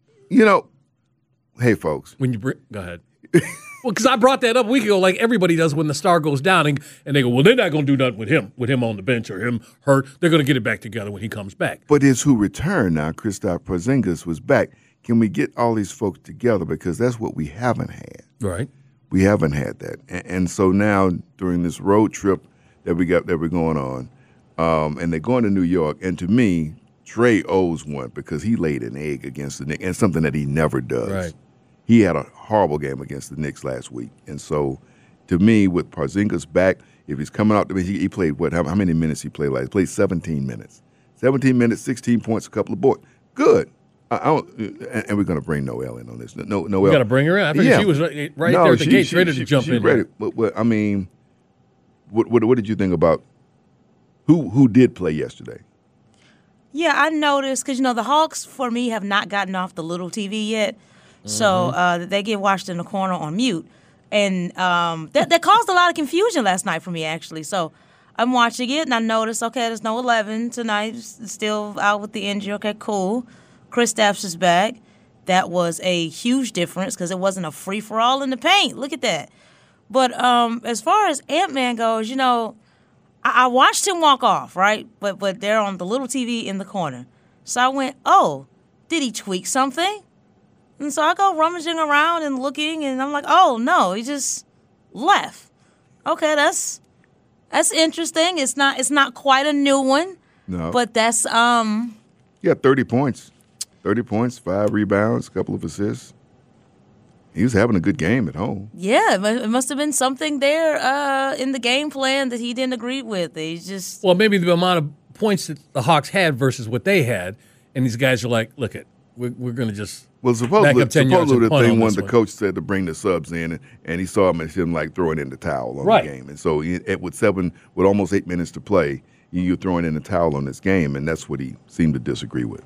Hey, folks. When you go ahead. Well, because I brought that up a week ago, like everybody does when the star goes down, and they go, well, they're not going to do nothing with him on the bench or him hurt. They're going to get it back together when he comes back. But it's who returned now. Kristaps Porzingis was back. Can we get all these folks together? Because that's what we haven't had. Right. We haven't had that. And so now during this road trip that we're going on, and they're going to New York, and to me, Trey owes one because he laid an egg against the Knicks, and something that he never does. Right. He had a horrible game against the Knicks last week. And so, to me, with Porzingis back, if he's coming out, he played how many minutes he played last? He played 17 minutes. 17 minutes, 16 points, a couple of boards. Good. And we're going to bring Noelle in on this. Noelle. We got to bring her in. I think she was right there at the gate, ready to jump in. Ready. But, I mean, what did you think about who did play yesterday? Yeah, I noticed because, the Hawks, for me, have not gotten off the little TV yet. So they get watched in the corner on mute. And that caused a lot of confusion last night for me, actually. So I'm watching it, and I noticed, okay, there's no 11 tonight. Still out with the injury. Okay, cool. Kristaps is back. That was a huge difference because it wasn't a free-for-all in the paint. Look at that. But as far as Ant-Man goes, I watched him walk off, right? But they're on the little TV in the corner. So I went, oh, did he tweak something? And so I go rummaging around and looking, and I'm like, oh, no, he just left. Okay, that's interesting. It's not quite a new one. No. But that's He had 30 points. 30 points, 5 rebounds, a couple of assists. He was having a good game at home. Yeah, it must have been something there in the game plan that he didn't agree with. Well, maybe the amount of points that the Hawks had versus what they had, and these guys are like, look, we're going to just supposedly back up 10 yards and the punt thing on one this the one. coach said to bring the subs in, and he saw him like throwing in the towel on the game. And so with almost 8 minutes to play, you're throwing in the towel on this game, and that's what he seemed to disagree with.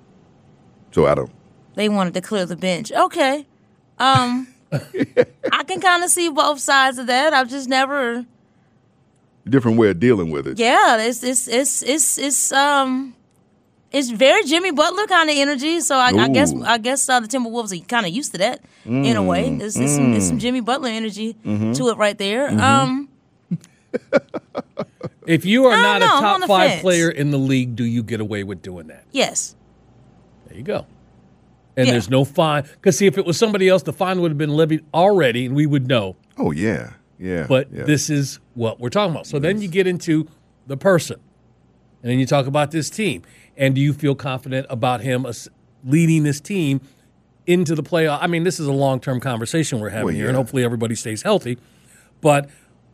So I don't. They wanted to clear the bench. Okay. I can kind of see both sides of that. I've just never. Different way of dealing with it. Yeah, it's very Jimmy Butler kind of energy. So I guess the Timberwolves are kind of used to that in a way. It's some Jimmy Butler energy to it right there. If you are not a top 5 fence. player in the league, do you get away with doing that? Yes. There you go. And there's no fine. Because, see, if it was somebody else, the fine would have been levied already, and we would know. Oh, yeah. Yeah. But this is what we're talking about. So then you get into the person, and then you talk about this team. And do you feel confident about him leading this team into the playoff? I mean, this is a long-term conversation we're having here, and hopefully everybody stays healthy. But,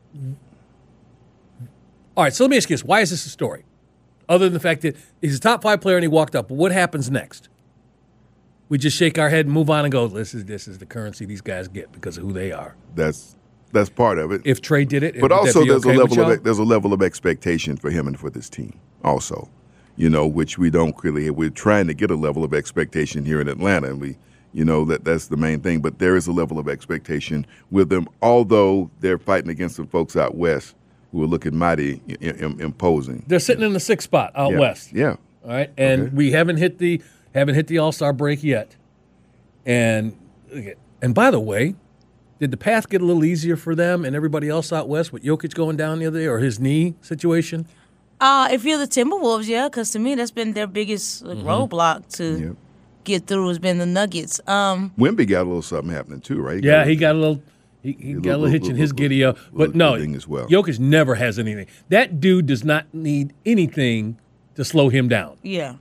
all right, so let me ask you this. Why is this a story? Other than the fact that he's a top 5 player and he walked up. But what happens next? We just shake our head and move on and go, this is the currency these guys get because of who they are. That's part of it. If Trey did it, but also there's a level of expectation for him and for this team also, which we don't really. We're trying to get a level of expectation here in Atlanta, and we, that's the main thing. But there is a level of expectation with them, although they're fighting against some folks out west who are looking mighty imposing. They're sitting in the 6th spot out west. Yeah. All right, and we haven't hit the All-Star break yet. And by the way, Did the path get a little easier for them and everybody else out west with Jokic going down the other day or his knee situation? If you're the Timberwolves, yeah, because to me that's been their biggest roadblock to get through has been the Nuggets. Wemby got a little something happening too, right? He got a little. He got a little hitch in his giddy up. But no, as well. Jokic never has anything. That dude does not need anything to slow him down. Yeah.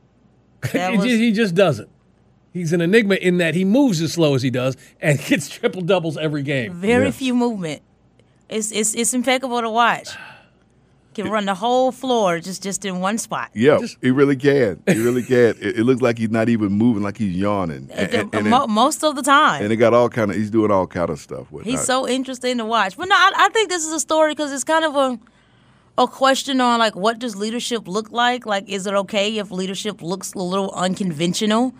He just doesn't. He's an enigma in that he moves as slow as he does and gets triple doubles every game. Very few movement. It's impeccable to watch. Can run the whole floor just in one spot. Yeah, he really can. He really can. It looks like he's not even moving, like he's yawning. Most of the time. And it got he's doing all kind of stuff. He's so interesting to watch. But no, I think this is a story because it's kind of a question on, like, what does leadership look like? Like, is it okay if leadership looks a little unconventional?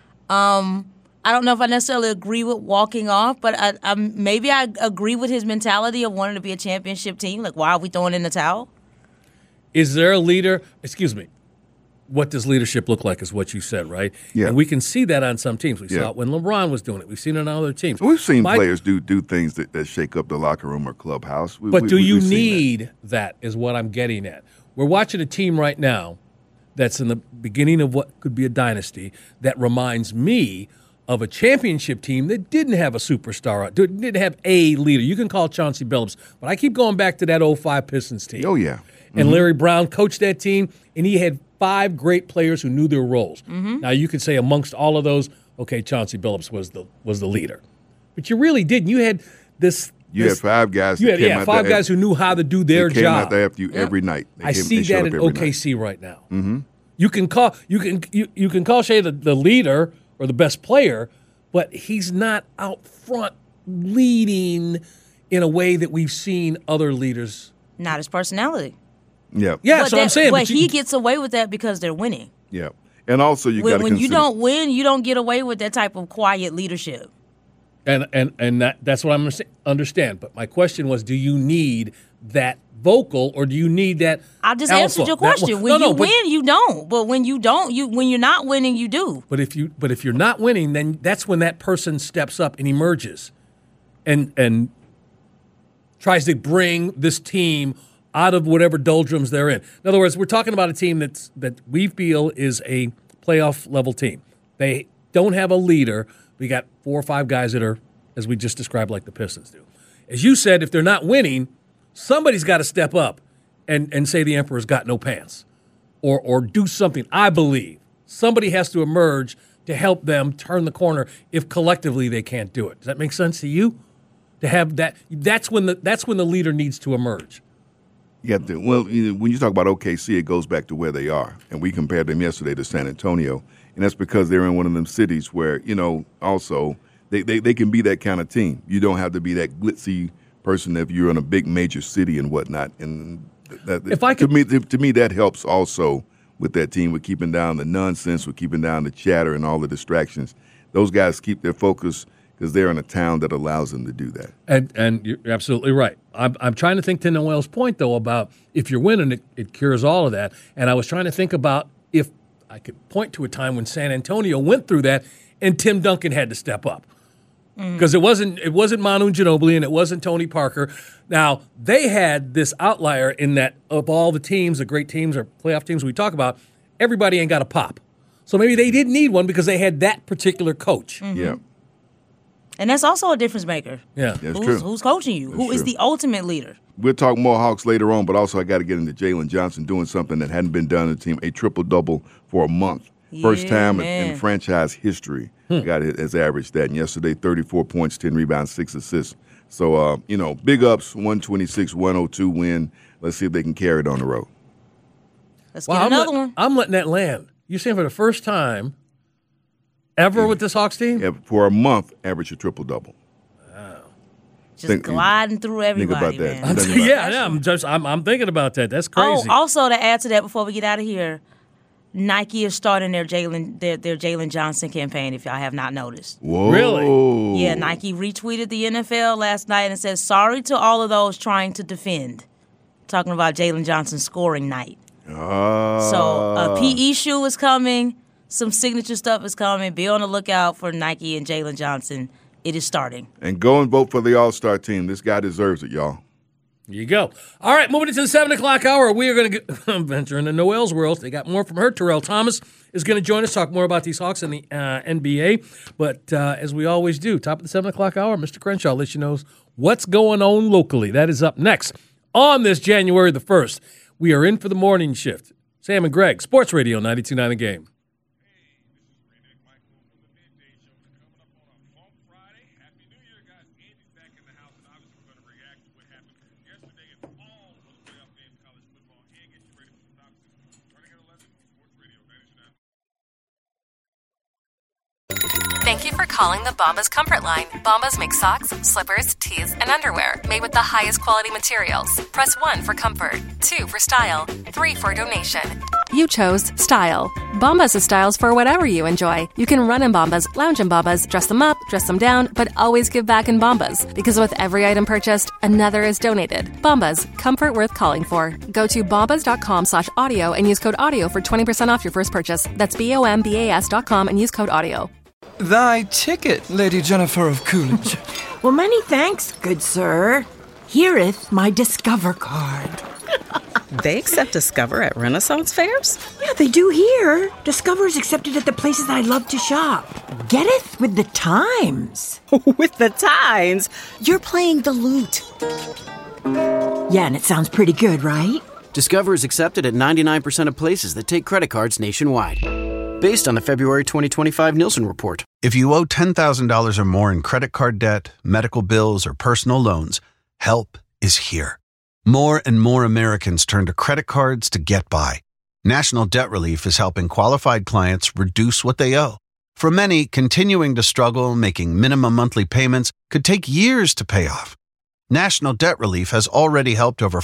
I don't know if I necessarily agree with walking off, but maybe I agree with his mentality of wanting to be a championship team. Like, why are we throwing in the towel? Is there a leader? Excuse me. What does leadership look like is what you said, right? Yeah. And we can see that on some teams. We saw it when LeBron was doing it. We've seen it on other teams. We've seen players do things that shake up the locker room or clubhouse. But do you need that is what I'm getting at. We're watching a team right now that's in the beginning of what could be a dynasty that reminds me of a championship team that didn't have a superstar, didn't have a leader. You can call Chauncey Billups, but I keep going back to that 05 Pistons team. Oh, yeah. And Larry Brown coached that team, and he had 5 great players who knew their roles. Now, you could say amongst all of those, okay, Chauncey Billups was the leader. But you really didn't. You had this. You had 5 guys. Five guys who knew how to do their job. They came out there after you every night. I see that in OKC right now. Mm-hmm. You can call Shea the leader or the best player, but he's not out front leading in a way that we've seen other leaders. Not his personality. Yeah. Yeah, that's what I'm saying. But he gets away with that because they're winning. Yeah. And also you got to when you don't win, you don't get away with that type of quiet leadership. And that's what I'm understand. But my question was, do you need that vocal or do you need that I just alpha? Answered your question. When you win, you don't. But when you don't, when you're not winning, you do. But if you're not winning, then that's when that person steps up and emerges and tries to bring this team out of whatever doldrums they're in. In other words, we're talking about a team that we feel is a playoff level team. They don't have a leader. We got 4 or 5 guys that are, as we just described, like the Pistons do. As you said, if they're not winning, somebody's got to step up and say the Emperor's got no pants or do something. I believe somebody has to emerge to help them turn the corner if collectively they can't do it. Does that make sense to you? To have that's when the leader needs to emerge. Yeah, well, when you talk about OKC, it goes back to where they are. And we compared them yesterday to San Antonio. And that's because they're in one of them cities where, also they can be that kind of team. You don't have to be that glitzy person if you're in a big major city and whatnot. And to me, that helps also with that team, with keeping down the nonsense, with keeping down the chatter and all the distractions. Those guys keep their focus because they're in a town that allows them to do that. And you're absolutely right. I'm trying to think to Noel's point, though, about if you're winning, it cures all of that. And I was trying to think about if I could point to a time when San Antonio went through that and Tim Duncan had to step up. Because it wasn't Manu Ginobili and it wasn't Tony Parker. Now, they had this outlier in that of all the teams, the great teams or playoff teams we talk about, everybody ain't got a pop. So maybe they didn't need one because they had that particular coach. Mm-hmm. Yeah. And that's also a difference maker. Yeah. That's true. Who's coaching you? Who is the ultimate leader? We'll talk more Hawks later on, but also I got to get into Jalen Johnson doing something that hadn't been done in the team, a triple-double for a month. First time in franchise history. Got his average that. And yesterday, 34 points, 10 rebounds, 6 assists. So, big ups, 126-102 win. Let's see if they can carry it on the road. Let's get another one. I'm letting that land. You're saying for the first time ever with this Hawks team? Yeah, for a month, average a triple-double. Wow. Just gliding through everybody, think about that. Man. I'm thinking about that. That's crazy. Oh, also to add to that before we get out of here, Nike is starting their Jalen Johnson campaign, if y'all have not noticed. Whoa. Really? Yeah, Nike retweeted the NFL last night and said, sorry to all of those trying to defend. Talking about Jalen Johnson's scoring night. So a PE shoe is coming. Some signature stuff is coming. Be on the lookout for Nike and Jalen Johnson It is starting. And go and vote for the All-Star team. This guy deserves it, y'all. Here you go. All right, moving into the 7 o'clock hour, we are going to venture into Noel's world. They got more from her. Terrell Thomas is going to join us, talk more about these Hawks and the NBA. But as we always do, top of the 7 o'clock hour, Mr. Crenshaw lets you know what's going on locally. That is up next. On this January the 1st, we are in for the morning shift. Sam and Greg, Sports Radio 92.9 The Game. Thank you for calling the Bombas Comfort Line. Bombas make socks, slippers, tees, and underwear made with the highest quality materials. Press 1 for comfort, 2 for style, 3 for donation. You chose style. Bombas has styles for whatever you enjoy. You can run in Bombas, lounge in Bombas, dress them up, dress them down, but always give back in Bombas. Because with every item purchased, another is donated. Bombas, comfort worth calling for. Go to bombas.com/audio and use code AUDIO for 20% off your first purchase. That's BOMBAS.com and use code AUDIO. Thy ticket, Lady Jennifer of Coolidge. Well, many thanks, good sir. Here'th my Discover card. They accept Discover at Renaissance fairs? Yeah, they do here. Discover's accepted at the places I love to shop. Getteth with the times. With the times? You're playing the lute. Yeah, and it sounds pretty good, right? Discover is accepted at 99% of places that take credit cards nationwide. Based on the February 2025 Nielsen report. If you owe $10,000 or more in credit card debt, medical bills, or personal loans, help is here. More and more Americans turn to credit cards to get by. National Debt Relief is helping qualified clients reduce what they owe. For many, continuing to struggle making minimum monthly payments could take years to pay off. National Debt Relief has already helped over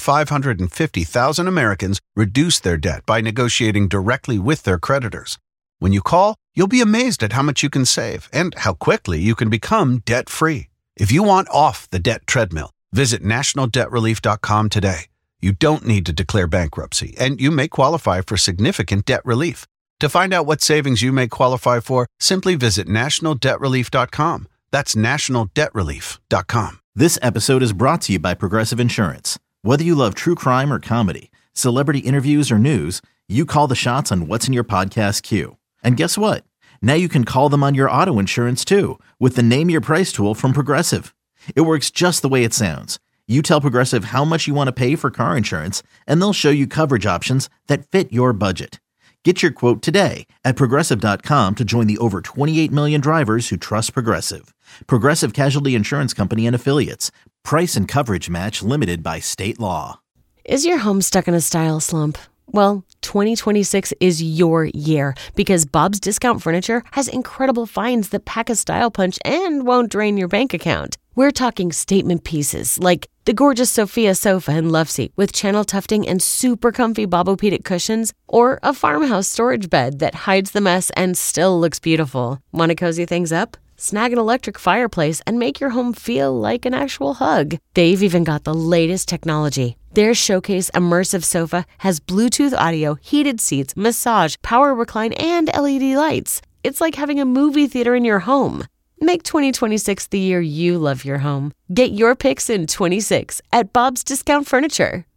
550,000 Americans reduce their debt by negotiating directly with their creditors. When you call, you'll be amazed at how much you can save and how quickly you can become debt-free. If you want off the debt treadmill, visit nationaldebtrelief.com today. You don't need to declare bankruptcy, and you may qualify for significant debt relief. To find out what savings you may qualify for, simply visit nationaldebtrelief.com. That's nationaldebtrelief.com. This episode is brought to you by Progressive Insurance. Whether you love true crime or comedy, celebrity interviews or news, you call the shots on what's in your podcast queue. And guess what? Now you can call them on your auto insurance too with the Name Your Price tool from Progressive. It works just the way it sounds. You tell Progressive how much you want to pay for car insurance, and they'll show you coverage options that fit your budget. Get your quote today at Progressive.com to join the over 28 million drivers who trust Progressive. Progressive Casualty Insurance Company and Affiliates. Price and coverage match limited by state law. Is your home stuck in a style slump? Well, 2026 is your year because Bob's Discount Furniture has incredible finds that pack a style punch and won't drain your bank account. We're talking statement pieces like the gorgeous Sophia sofa and love seat with channel tufting and super comfy Bobopedic cushions, or a farmhouse storage bed that hides the mess and still looks beautiful. Want to cozy things up? Snag an electric fireplace and make your home feel like an actual hug. They've even got the latest technology. Their Showcase Immersive Sofa has Bluetooth audio, heated seats, massage, power recline, and LED lights. It's like having a movie theater in your home. Make 2026 the year you love your home. Get your picks in 26 at Bob's Discount Furniture.